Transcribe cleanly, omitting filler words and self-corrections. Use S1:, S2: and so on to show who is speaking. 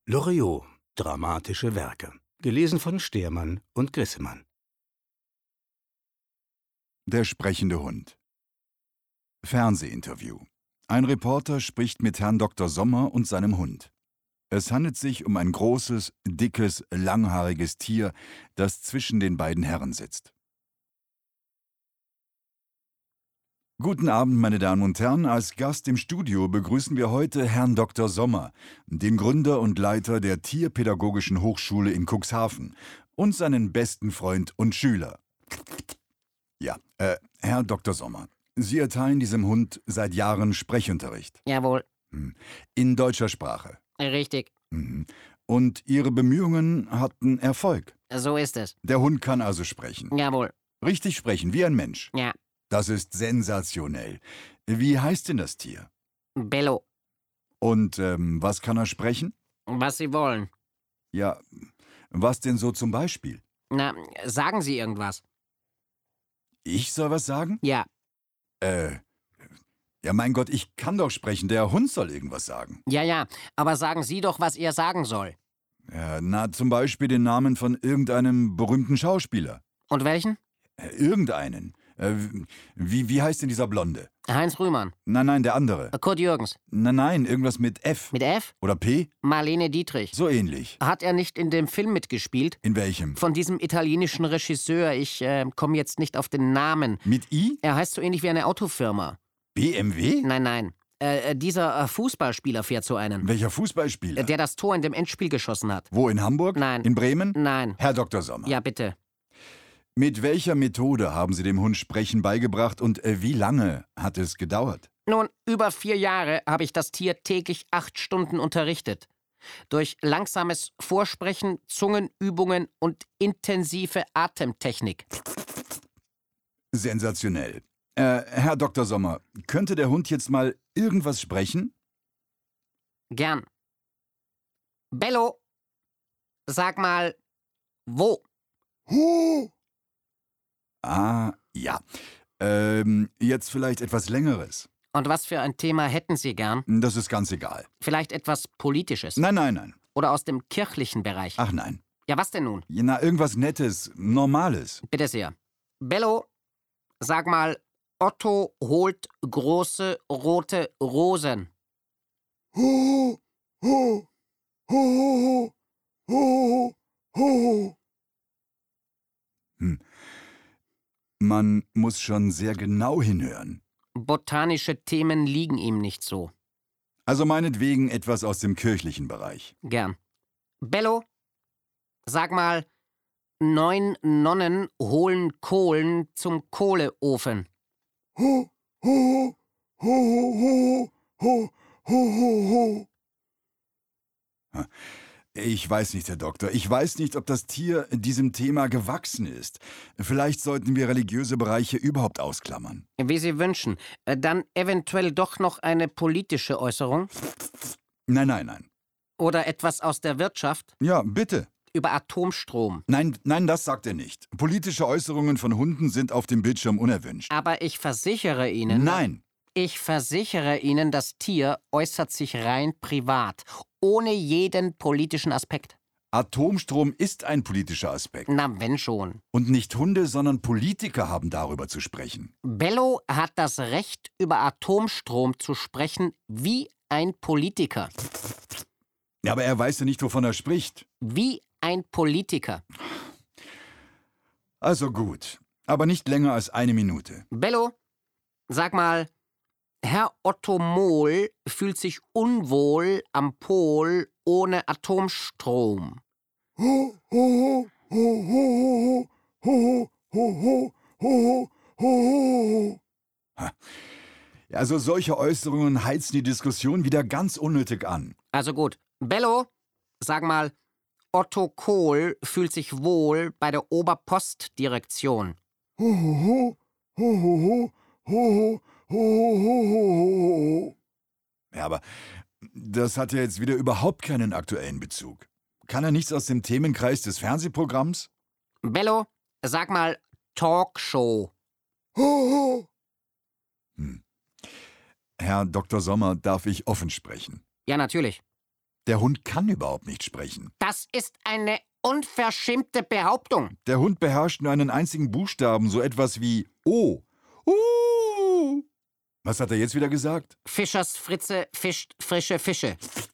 S1: Loriot, dramatische Werke. Gelesen von Stearmann und Grissemann.
S2: Der sprechende Hund. Fernsehinterview. Ein Reporter spricht mit Herrn Dr. Sommer und seinem Hund. Es handelt sich um ein großes, dickes, langhaariges Tier, das zwischen den beiden Herren sitzt. Guten Abend, meine Damen und Herren. Als Gast im Studio begrüßen wir heute Herrn Dr. Sommer, den Gründer und Leiter der Tierpädagogischen Hochschule in Cuxhaven, und seinen besten Freund und Schüler. Ja, Herr Dr. Sommer, Sie erteilen diesem Hund seit Jahren Sprechunterricht.
S3: Jawohl,
S2: In deutscher Sprache.
S3: richtig.
S2: Und Ihre Bemühungen hatten Erfolg.
S3: So ist es.
S2: Der Hund kann also sprechen.
S3: Jawohl,
S2: Richtig sprechen, wie ein Mensch.
S3: ja.
S2: Das ist sensationell. Wie heißt denn das Tier?
S3: Bello,
S2: Und was kann er sprechen?
S3: was Sie wollen.
S2: Ja, was denn so zum Beispiel?
S3: Na, sagen Sie irgendwas.
S2: Ich soll was sagen?
S3: Ja,
S2: Ja, mein Gott, ich kann doch sprechen. Der Hund soll irgendwas sagen.
S3: ja, aber sagen Sie doch, was er sagen soll.
S2: Ja, na, zum Beispiel den Namen von irgendeinem berühmten Schauspieler.
S3: Und welchen?
S2: Irgendeinen. Wie heißt denn dieser Blonde?
S3: Heinz Rühmann,
S2: Nein, der andere.
S3: Kurt Jürgens.
S2: Nein, irgendwas mit F.
S3: Mit F?
S2: Oder P?
S3: Marlene Dietrich.
S2: So ähnlich.
S3: Hat er nicht in dem Film mitgespielt?
S2: In welchem?
S3: Von diesem italienischen Regisseur. Ich komme jetzt nicht auf den Namen.
S2: Mit I?
S3: Er heißt so ähnlich wie eine Autofirma.
S2: BMW?
S3: Nein. Dieser Fußballspieler fährt so einen.
S2: Welcher Fußballspieler?
S3: Der das Tor in dem Endspiel geschossen hat.
S2: Wo, in Hamburg?
S3: Nein.
S2: In Bremen?
S3: Nein.
S2: Herr Dr. Sommer.
S3: Ja, bitte.
S2: Mit welcher Methode haben Sie dem Hund Sprechen beigebracht und wie lange hat es gedauert?
S3: Nun, über 4 Jahre habe ich das Tier täglich 8 Stunden unterrichtet. Durch langsames Vorsprechen, Zungenübungen und intensive Atemtechnik.
S2: Sensationell. Herr Dr. Sommer, könnte der Hund jetzt mal irgendwas sprechen?
S3: Gern. Bello, sag mal, wo?
S2: Ah, ja. Jetzt vielleicht etwas Längeres.
S3: Und was für ein Thema hätten Sie gern?
S2: Das ist ganz egal.
S3: Vielleicht etwas Politisches?
S2: Nein.
S3: Oder aus dem kirchlichen Bereich?
S2: Ach nein.
S3: Ja, was denn nun?
S2: Na, irgendwas Nettes, Normales.
S3: Bitte sehr. Bello, sag mal, Otto holt große rote Rosen.
S2: Man muss schon sehr genau hinhören.
S3: Botanische Themen liegen ihm nicht so.
S2: Also meinetwegen etwas aus dem kirchlichen Bereich.
S3: Gern. Bello, sag mal, 9 Nonnen holen Kohlen zum Kohleofen.
S2: Ich weiß nicht, Herr Doktor. Ich weiß nicht, ob das Tier diesem Thema gewachsen ist. Vielleicht sollten wir religiöse Bereiche überhaupt ausklammern.
S3: Wie Sie wünschen. Dann eventuell doch noch eine politische Äußerung?
S2: Nein.
S3: Oder etwas aus der Wirtschaft?
S2: Ja, bitte.
S3: Über Atomstrom.
S2: Nein, das sagt er nicht. Politische Äußerungen von Hunden sind auf dem Bildschirm unerwünscht.
S3: Aber ich versichere Ihnen...
S2: Nein.
S3: Ich versichere Ihnen, das Tier äußert sich rein privat, ohne jeden politischen Aspekt.
S2: Atomstrom ist ein politischer Aspekt.
S3: Na, wenn schon.
S2: Und nicht Hunde, sondern Politiker haben darüber zu sprechen.
S3: Bello hat das Recht, über Atomstrom zu sprechen wie ein Politiker.
S2: Ja, aber er weiß ja nicht, wovon er spricht.
S3: Wie ein Politiker.
S2: Also gut, aber nicht länger als 1 Minute.
S3: Bello, sag mal, Herr Otto Mohl fühlt sich unwohl am Pol ohne Atomstrom.
S2: Also solche Äußerungen heizen die Diskussion wieder ganz unnötig an.
S3: Also gut. Bello, sag mal, Otto Kohl fühlt sich wohl bei der Oberpostdirektion.
S2: Ja, aber das hat ja jetzt wieder überhaupt keinen aktuellen Bezug. Kann er nichts aus dem Themenkreis des Fernsehprogramms?
S3: Bello, sag mal Talkshow.
S2: Herr Dr. Sommer, darf ich offen sprechen?
S3: Ja, natürlich.
S2: Der Hund kann überhaupt nicht sprechen.
S3: Das ist eine unverschämte Behauptung.
S2: Der Hund beherrscht nur einen einzigen Buchstaben, so etwas wie O. Was hat er jetzt wieder gesagt?
S3: Fischers Fritze fischt frische Fische.